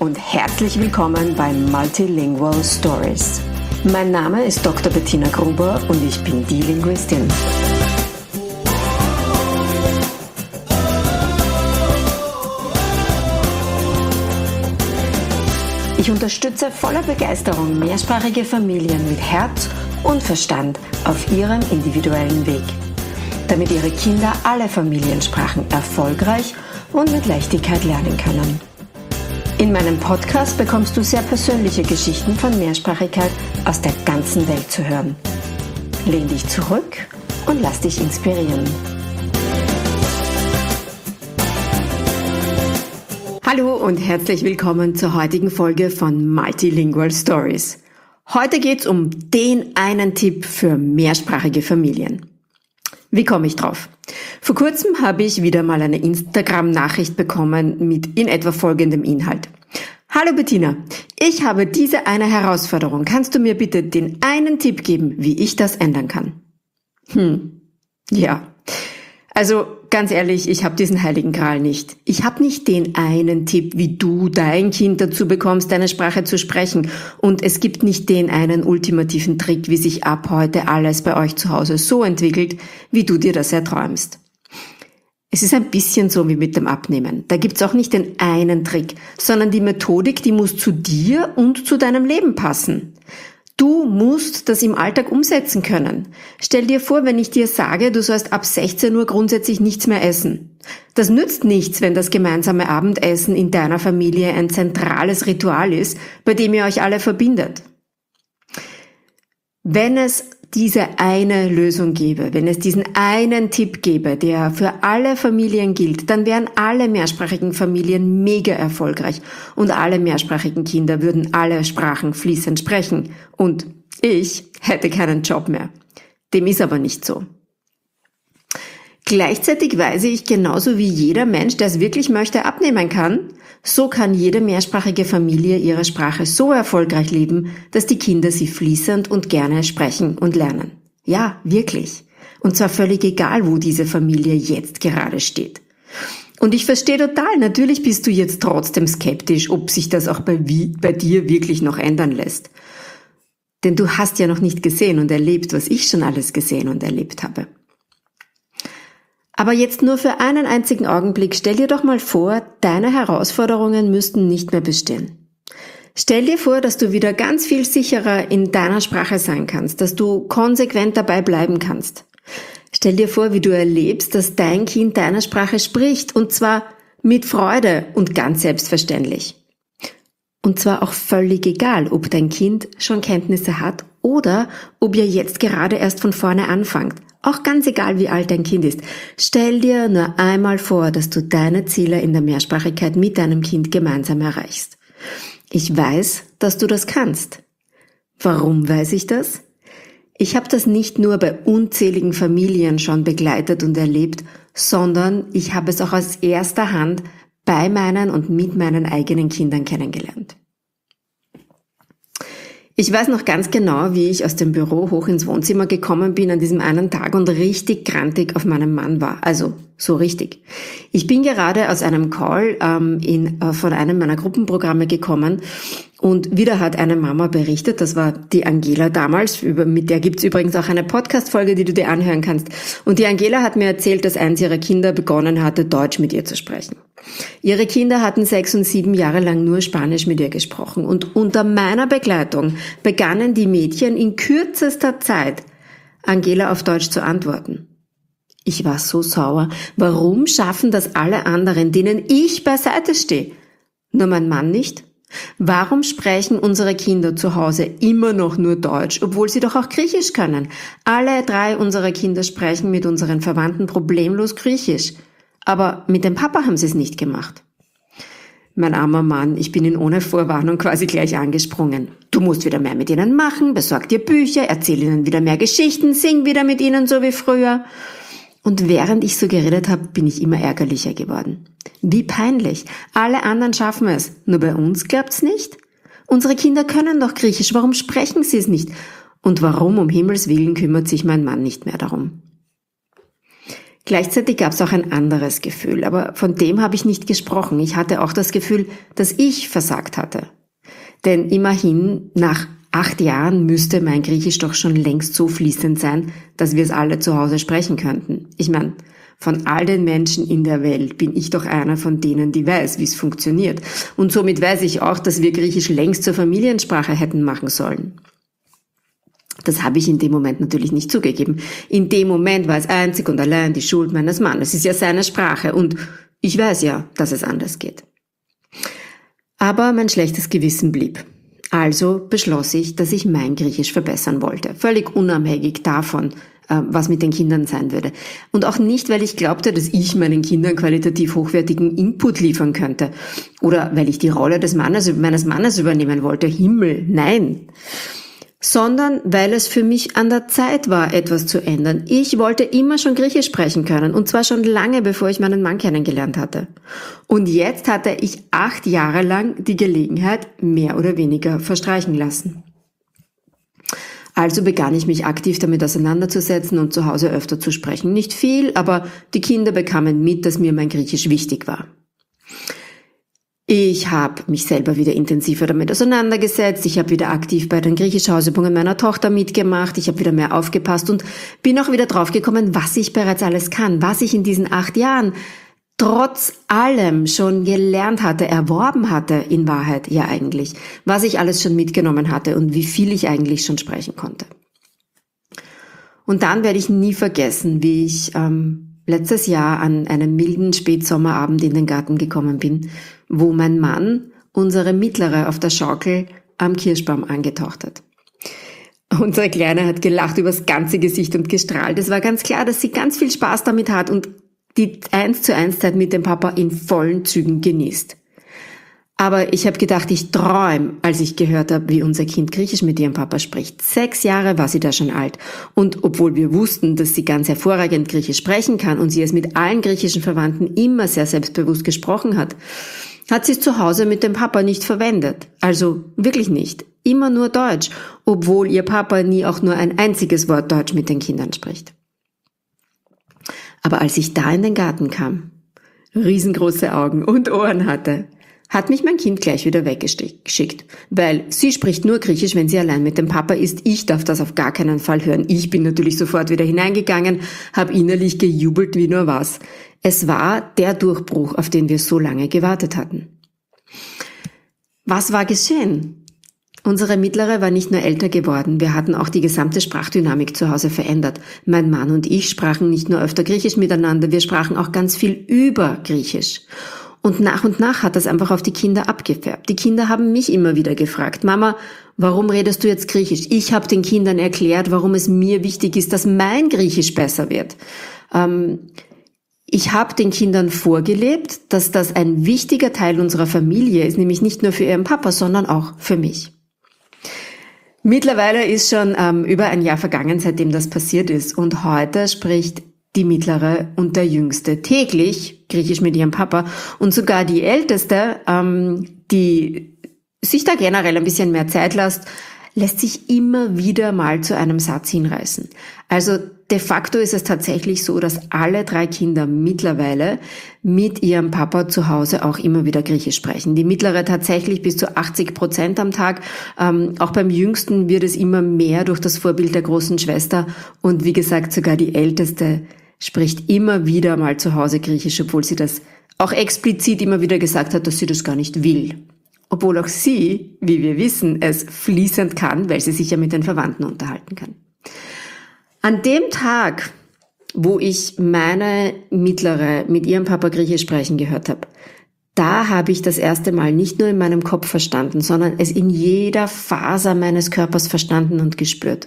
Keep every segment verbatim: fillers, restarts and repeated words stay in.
und herzlich willkommen bei Multilingual Stories. Mein Name ist Doktor Bettina Gruber und ich bin die Linguistin. Ich unterstütze voller Begeisterung mehrsprachige Familien mit Herz und Verstand auf ihrem individuellen Weg, damit ihre Kinder alle Familiensprachen erfolgreich und mit Leichtigkeit lernen können. In meinem Podcast bekommst du sehr persönliche Geschichten von Mehrsprachigkeit aus der ganzen Welt zu hören. Lehn dich zurück und lass dich inspirieren. Hallo und herzlich willkommen zur heutigen Folge von Multilingual Stories. Heute geht's um den einen Tipp für mehrsprachige Familien. Wie komme ich drauf? Vor kurzem habe ich wieder mal eine Instagram-Nachricht bekommen mit in etwa folgendem Inhalt. Hallo Bettina, ich habe diese eine Herausforderung. Kannst du mir bitte den einen Tipp geben, wie ich das ändern kann? Hm, ja. Also ganz ehrlich, ich habe diesen heiligen Gral nicht. Ich habe nicht den einen Tipp, wie du dein Kind dazu bekommst, deine Sprache zu sprechen. Und es gibt nicht den einen ultimativen Trick, wie sich ab heute alles bei euch zu Hause so entwickelt, wie du dir das erträumst. Es ist ein bisschen so wie mit dem Abnehmen. Da gibt's auch nicht den einen Trick, sondern die Methodik, die muss zu dir und zu deinem Leben passen. Du musst das im Alltag umsetzen können. Stell dir vor, wenn ich dir sage, du sollst ab sechzehn Uhr grundsätzlich nichts mehr essen. Das nützt nichts, wenn das gemeinsame Abendessen in deiner Familie ein zentrales Ritual ist, bei dem ihr euch alle verbindet. Wenn es diese eine Lösung gäbe, wenn es diesen einen Tipp gäbe, der für alle Familien gilt, dann wären alle mehrsprachigen Familien mega erfolgreich und alle mehrsprachigen Kinder würden alle Sprachen fließend sprechen und ich hätte keinen Job mehr. Dem ist aber nicht so. Gleichzeitig weiß ich, genauso wie jeder Mensch, der es wirklich möchte, abnehmen kann, so kann jede mehrsprachige Familie ihre Sprache so erfolgreich leben, dass die Kinder sie fließend und gerne sprechen und lernen. Ja, wirklich. Und zwar völlig egal, wo diese Familie jetzt gerade steht. Und ich verstehe total, natürlich bist du jetzt trotzdem skeptisch, ob sich das auch bei, wie, bei dir wirklich noch ändern lässt. Denn du hast ja noch nicht gesehen und erlebt, was ich schon alles gesehen und erlebt habe. Aber jetzt nur für einen einzigen Augenblick, stell dir doch mal vor, deine Herausforderungen müssten nicht mehr bestehen. Stell dir vor, dass du wieder ganz viel sicherer in deiner Sprache sein kannst, dass du konsequent dabei bleiben kannst. Stell dir vor, wie du erlebst, dass dein Kind deine Sprache spricht, und zwar mit Freude und ganz selbstverständlich. Und zwar auch völlig egal, ob dein Kind schon Kenntnisse hat oder ob ihr jetzt gerade erst von vorne anfangt. Auch ganz egal, wie alt dein Kind ist. Stell dir nur einmal vor, dass du deine Ziele in der Mehrsprachigkeit mit deinem Kind gemeinsam erreichst. Ich weiß, dass du das kannst. Warum weiß ich das? Ich habe das nicht nur bei unzähligen Familien schon begleitet und erlebt, sondern ich habe es auch aus erster Hand bei meinen und mit meinen eigenen Kindern kennengelernt. Ich weiß noch ganz genau, wie ich aus dem Büro hoch ins Wohnzimmer gekommen bin an diesem einen Tag und richtig grantig auf meinem Mann war. Also so richtig. Ich bin gerade aus einem Call ähm, in, äh, von einem meiner Gruppenprogramme gekommen und wieder hat eine Mama berichtet, das war die Angela damals, über, mit der gibt's übrigens auch eine Podcast-Folge, die du dir anhören kannst. Und die Angela hat mir erzählt, dass eins ihrer Kinder begonnen hatte, Deutsch mit ihr zu sprechen. Ihre Kinder hatten sechs und sieben Jahre lang nur Spanisch mit ihr gesprochen und unter meiner Begleitung begannen die Mädchen in kürzester Zeit, Angela auf Deutsch zu antworten. Ich war so sauer. Warum schaffen das alle anderen, denen ich beiseite stehe? Nur mein Mann nicht? Warum sprechen unsere Kinder zu Hause immer noch nur Deutsch, obwohl sie doch auch Griechisch können? Alle drei unserer Kinder sprechen mit unseren Verwandten problemlos Griechisch. Aber mit dem Papa haben sie es nicht gemacht. Mein armer Mann, ich bin ihn ohne Vorwarnung quasi gleich angesprungen. Du musst wieder mehr mit ihnen machen, besorg dir Bücher, erzähl ihnen wieder mehr Geschichten, sing wieder mit ihnen so wie früher. Und während ich so geredet habe, bin ich immer ärgerlicher geworden. Wie peinlich. Alle anderen schaffen es. Nur bei uns klappt's nicht? Unsere Kinder können doch Griechisch. Warum sprechen sie es nicht? Und warum um Himmels Willen kümmert sich mein Mann nicht mehr darum? Gleichzeitig gab es auch ein anderes Gefühl, aber von dem habe ich nicht gesprochen. Ich hatte auch das Gefühl, dass ich versagt hatte. Denn immerhin, nach acht Jahren müsste mein Griechisch doch schon längst so fließend sein, dass wir es alle zu Hause sprechen könnten. Ich meine, von all den Menschen in der Welt bin ich doch einer von denen, die weiß, wie es funktioniert. Und somit weiß ich auch, dass wir Griechisch längst zur Familiensprache hätten machen sollen. Das habe ich in dem Moment natürlich nicht zugegeben. In dem Moment war es einzig und allein die Schuld meines Mannes. Es ist ja seine Sprache und ich weiß ja, dass es anders geht. Aber mein schlechtes Gewissen blieb. Also beschloss ich, dass ich mein Griechisch verbessern wollte. Völlig unabhängig davon, was mit den Kindern sein würde. Und auch nicht, weil ich glaubte, dass ich meinen Kindern qualitativ hochwertigen Input liefern könnte. Oder weil ich die Rolle des Mannes, meines Mannes übernehmen wollte. Himmel, nein. Sondern weil es für mich an der Zeit war, etwas zu ändern. Ich wollte immer schon Griechisch sprechen können, und zwar schon lange, bevor ich meinen Mann kennengelernt hatte. Und jetzt hatte ich acht Jahre lang die Gelegenheit mehr oder weniger verstreichen lassen. Also begann ich mich aktiv damit auseinanderzusetzen und zu Hause öfter zu sprechen. Nicht viel, aber die Kinder bekamen mit, dass mir mein Griechisch wichtig war. Ich habe mich selber wieder intensiver damit auseinandergesetzt, ich habe wieder aktiv bei den Griechisch-Hausübungen meiner Tochter mitgemacht, ich habe wieder mehr aufgepasst und bin auch wieder draufgekommen, was ich bereits alles kann, was ich in diesen acht Jahren trotz allem schon gelernt hatte, erworben hatte in Wahrheit ja eigentlich, was ich alles schon mitgenommen hatte und wie viel ich eigentlich schon sprechen konnte. Und dann werde ich nie vergessen, wie ich ähm, letztes Jahr an einem milden Spätsommerabend in den Garten gekommen bin, wo mein Mann unsere Mittlere auf der Schaukel am Kirschbaum angetaucht hat. Unsere Kleine hat gelacht übers ganze Gesicht und gestrahlt. Es war ganz klar, dass sie ganz viel Spaß damit hat und die eins zu eins Zeit mit dem Papa in vollen Zügen genießt. Aber ich habe gedacht, ich träume, als ich gehört habe, wie unser Kind Griechisch mit ihrem Papa spricht. Sechs Jahre war sie da schon alt. Und obwohl wir wussten, dass sie ganz hervorragend Griechisch sprechen kann und sie es mit allen griechischen Verwandten immer sehr selbstbewusst gesprochen hat, hat sie es zu Hause mit dem Papa nicht verwendet. Also wirklich nicht. Immer nur Deutsch, obwohl ihr Papa nie auch nur ein einziges Wort Deutsch mit den Kindern spricht. Aber als ich da in den Garten kam, riesengroße Augen und Ohren hatte, hat mich mein Kind gleich wieder weggeschickt, weil sie spricht nur Griechisch, wenn sie allein mit dem Papa ist. Ich darf das auf gar keinen Fall hören. Ich bin natürlich sofort wieder hineingegangen, habe innerlich gejubelt wie nur was. Es war der Durchbruch, auf den wir so lange gewartet hatten. Was war geschehen? Unsere Mittlere war nicht nur älter geworden, wir hatten auch die gesamte Sprachdynamik zu Hause verändert. Mein Mann und ich sprachen nicht nur öfter Griechisch miteinander, wir sprachen auch ganz viel über Griechisch. Und nach und nach hat das einfach auf die Kinder abgefärbt. Die Kinder haben mich immer wieder gefragt, Mama, warum redest du jetzt Griechisch? Ich habe den Kindern erklärt, warum es mir wichtig ist, dass mein Griechisch besser wird. Ähm, ich habe den Kindern vorgelebt, dass das ein wichtiger Teil unserer Familie ist, nämlich nicht nur für ihren Papa, sondern auch für mich. Mittlerweile ist schon ähm, über ein Jahr vergangen, seitdem das passiert ist. Und heute spricht die Mittlere und der Jüngste täglich Griechisch mit ihrem Papa. Und sogar die Älteste, ähm, die sich da generell ein bisschen mehr Zeit lässt, lässt sich immer wieder mal zu einem Satz hinreißen. Also de facto ist es tatsächlich so, dass alle drei Kinder mittlerweile mit ihrem Papa zu Hause auch immer wieder Griechisch sprechen. Die Mittlere tatsächlich bis zu achtzig Prozent am Tag. Ähm, auch beim Jüngsten wird es immer mehr durch das Vorbild der großen Schwester. Und wie gesagt, sogar die Älteste spricht immer wieder mal zu Hause Griechisch, obwohl sie das auch explizit immer wieder gesagt hat, dass sie das gar nicht will. Obwohl auch sie, wie wir wissen, es fließend kann, weil sie sich ja mit den Verwandten unterhalten kann. An dem Tag, wo ich meine Mittlere mit ihrem Papa Griechisch sprechen gehört habe, da habe ich das erste Mal nicht nur in meinem Kopf verstanden, sondern es in jeder Faser meines Körpers verstanden und gespürt.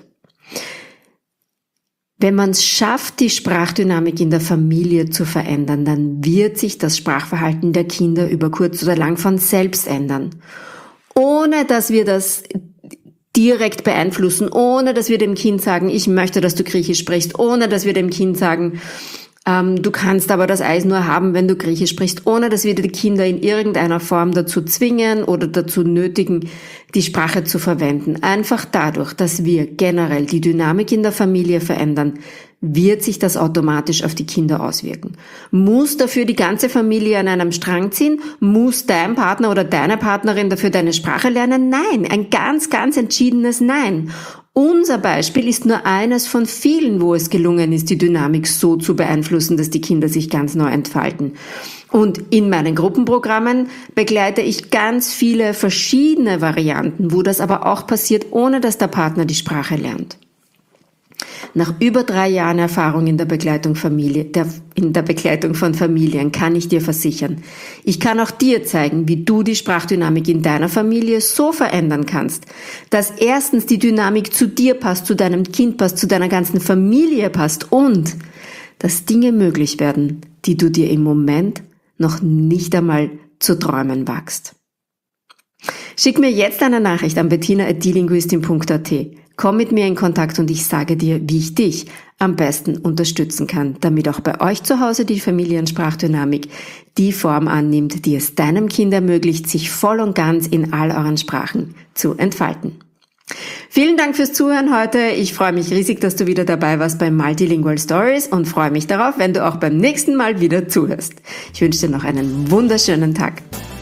Wenn man es schafft, die Sprachdynamik in der Familie zu verändern, dann wird sich das Sprachverhalten der Kinder über kurz oder lang von selbst ändern. Ohne dass wir das direkt beeinflussen, ohne dass wir dem Kind sagen, ich möchte, dass du Griechisch sprichst, ohne dass wir dem Kind sagen, Ähm, du kannst aber das Eis nur haben, wenn du Griechisch sprichst, ohne dass wir die Kinder in irgendeiner Form dazu zwingen oder dazu nötigen, die Sprache zu verwenden. Einfach dadurch, dass wir generell die Dynamik in der Familie verändern, wird sich das automatisch auf die Kinder auswirken. Muss dafür die ganze Familie an einem Strang ziehen? Muss dein Partner oder deine Partnerin dafür deine Sprache lernen? Nein, ein ganz, ganz entschiedenes Nein. Unser Beispiel ist nur eines von vielen, wo es gelungen ist, die Dynamik so zu beeinflussen, dass die Kinder sich ganz neu entfalten. Und in meinen Gruppenprogrammen begleite ich ganz viele verschiedene Varianten, wo das aber auch passiert, ohne dass der Partner die Sprache lernt. Nach über drei Jahren Erfahrung in der Begleitung Familie, der, in der Begleitung von Familien kann ich dir versichern, ich kann auch dir zeigen, wie du die Sprachdynamik in deiner Familie so verändern kannst, dass erstens die Dynamik zu dir passt, zu deinem Kind passt, zu deiner ganzen Familie passt und dass Dinge möglich werden, die du dir im Moment noch nicht einmal zu träumen wagst. Schick mir jetzt eine Nachricht an bettina at die linguistin punkt a t. Komm mit mir in Kontakt und ich sage dir, wie ich dich am besten unterstützen kann, damit auch bei euch zu Hause die Familiensprachdynamik die Form annimmt, die es deinem Kind ermöglicht, sich voll und ganz in all euren Sprachen zu entfalten. Vielen Dank fürs Zuhören heute. Ich freue mich riesig, dass du wieder dabei warst bei Multilingual Stories und freue mich darauf, wenn du auch beim nächsten Mal wieder zuhörst. Ich wünsche dir noch einen wunderschönen Tag.